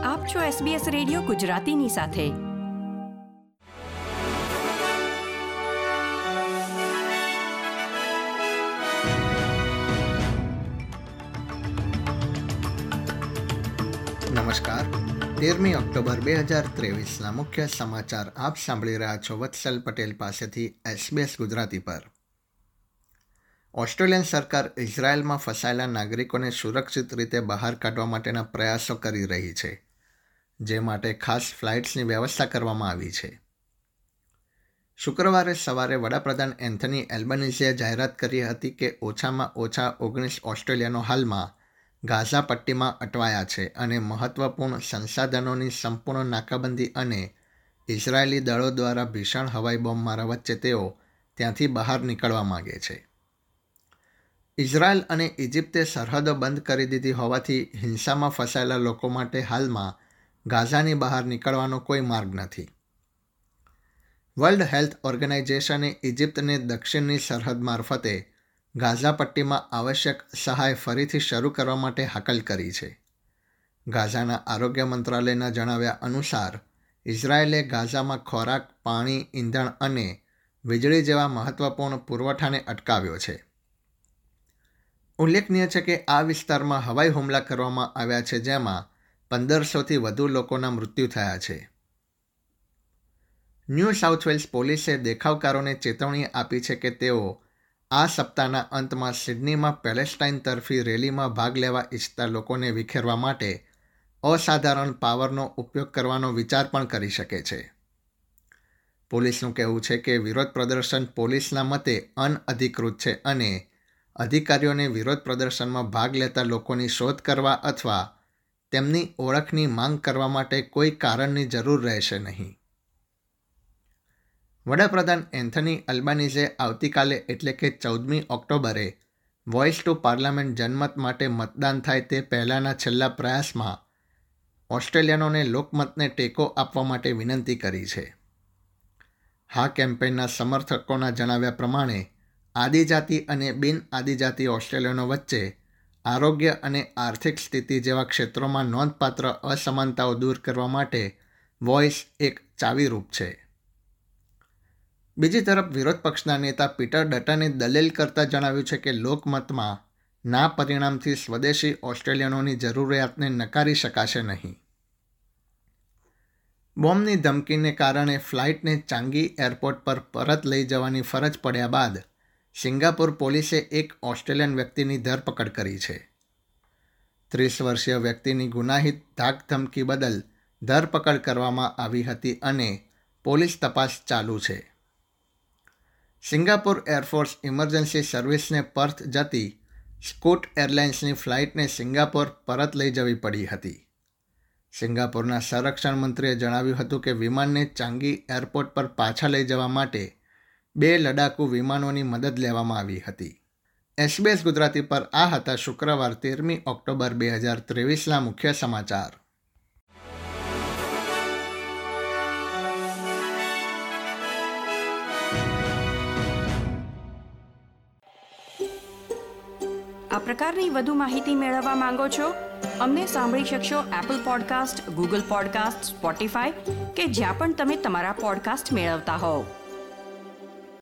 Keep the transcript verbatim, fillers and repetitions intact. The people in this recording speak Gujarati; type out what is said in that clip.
આપ છો એસબીએસ રેડિયો ગુજરાતીની સાથે. નમસ્કાર. તેરમી ઓક્ટોબર બે હજાર ત્રેવીસના મુખ્ય સમાચાર આપ સાંભળી રહ્યા છો વત્સલ પટેલ પાસેથી એસબીએસ ગુજરાતી પર. ઓસ્ટ્રેલિયન સરકાર ઇઝરાયેલમાં ફસાયેલા નાગરિકોને સુરક્ષિત રીતે બહાર કાઢવા માટેના પ્રયાસો કરી રહી છે, જે માટે ખાસ ફ્લાઇટ્સની વ્યવસ્થા કરવામાં આવી છે. શુક્રવારે સવારે વડાપ્રધાન એન્થની એલ્બનીઝીએ જાહેરાત કરી હતી કે ઓછામાં ઓછા ઓગણીસ ઓસ્ટ્રેલિયનો હાલમાં ગાઝા પટ્ટીમાં અટવાયા છે અને મહત્વપૂર્ણ સંસાધનોની સંપૂર્ણ નાકાબંધી અને ઇઝરાયેલી દળો દ્વારા ભીષણ હવાઈ બોમ્બમારા વચ્ચે તેઓ ત્યાંથી બહાર નીકળવા માગે છે. ઇઝરાયલ અને ઇજિપ્તે સરહદો બંધ કરી દીધી હોવાથી હિંસામાં ફસાયેલા લોકો માટે હાલમાં ગાઝાની બહાર નીકળવાનો કોઈ માર્ગ નથી. વર્લ્ડ હેલ્થ ઓર્ગેનાઇઝેશને ઇજિપ્તને દક્ષિણની સરહદ મારફતે ગાઝા પટ્ટીમાં આવશ્યક સહાય ફરીથી શરૂ કરવા માટે હાકલ કરી છે. ગાઝાના આરોગ્ય મંત્રાલયના જણાવ્યા અનુસાર ઇઝરાયેલે ગાઝામાં ખોરાક, પાણી, ઈંધણ અને વીજળી જેવા મહત્વપૂર્ણ પુરવઠાને અટકાવ્યો છે. ઉલ્લેખનીય છે કે આ વિસ્તારમાં હવાઈ હુમલા કરવામાં આવ્યા છે, જેમાં પંદરસોથી વધુ લોકોના મૃત્યુ થયા છે. ન્યૂ સાઉથ વેલ્સ પોલીસે દેખાવકારોને ચેતવણી આપી છે કે તેઓ આ સપ્તાહના અંતમાં સિડનીમાં પેલેસ્ટાઇન તરફી રેલીમાં ભાગ લેવા ઈચ્છતા લોકોને વિખેરવા માટે અસાધારણ પાવરનો ઉપયોગ કરવાનો વિચાર પણ કરી શકે છે. પોલીસનું કહેવું છે કે વિરોધ પ્રદર્શન પોલીસના મતે અનઅધિકૃત છે અને અધિકારીઓને વિરોધ પ્રદર્શનમાં ભાગ લેતા લોકોની શોધ કરવા અથવા તેમની ઓળખની માંગ કરવા માટે કોઈ કારણની જરૂર રહેશે નહીં. વડાપ્રધાન એન્થની અલ્બાનીઝે આવતીકાલે એટલે કે ચૌદમી ઓક્ટોબરે વોઇસ ટુ પાર્લામેન્ટ જનમત માટે મતદાન થાય તે પહેલાંના છેલ્લા પ્રયાસમાં ઓસ્ટ્રેલિયનોને લોકમતને ટેકો આપવા માટે વિનંતી કરી છે. આ કેમ્પેઇનના સમર્થકોના જણાવ્યા પ્રમાણે આદિજાતિ અને બિન આદિજાતિ ઓસ્ટ્રેલિયનો વચ્ચે આરોગ્ય અને આર્થિક સ્થિતિ જેવા ક્ષેત્રોમાં નોંધપાત્ર અસમાનતાઓ દૂર કરવા માટે વોઇસ એક ચાવીરૂપ છે. બીજી તરફ વિરોધ પક્ષના નેતા પીટર ડટને દલીલ કરતા જણાવ્યું છે કે લોકમતમાં ના પરિણામથી સ્વદેશી ઓસ્ટ્રેલિયનોની જરૂરિયાતને નકારી શકાશે નહીં. બોમ્બની ધમકીને કારણે ફ્લાઇટને ચાંગી એરપોર્ટ પર પરત લઈ જવાની ફરજ પડ્યા બાદ સિંગાપુર પોલીસે એક ઓસ્ટ્રેલિયન વ્યક્તિની ધરપકડ કરી છે. ત્રીસ વર્ષીય વ્યક્તિની ગુનાહિત ધાક ધમકી બદલ ધરપકડ કરવામાં આવી હતી અને પોલીસ તપાસ ચાલુ છે. સિંગાપુર એરફોર્સ ઇમરજન્સી સર્વિસને પર્થ જતી સ્કૂટ એરલાઇન્સની ફ્લાઇટને સિંગાપોર પરત લઈ જવી પડી હતી. સિંગાપોરના સંરક્ષણ મંત્રીએ જણાવ્યું હતું કે વિમાનને ચાંગી એરપોર્ટ પર પાછા લઈ જવા માટે બે લડાકુ વિમાનોની મદદ લેવામાં આવી હતી. એસબીએસ ગુજરાતી પર આ હતા શુક્રવાર તેરમી ઓક્ટોબર બે હજાર ત્રેવીસના મુખ્ય સમાચાર. આ પ્રકારની વધુ માહિતી મેળવવા માંગો છો? અમને સાંભળી શકશો Apple podcast, Google podcast, Spotify કે જ્યાં પણ તમે તમારા પોડકાસ્ટ મેળવતા હોવ.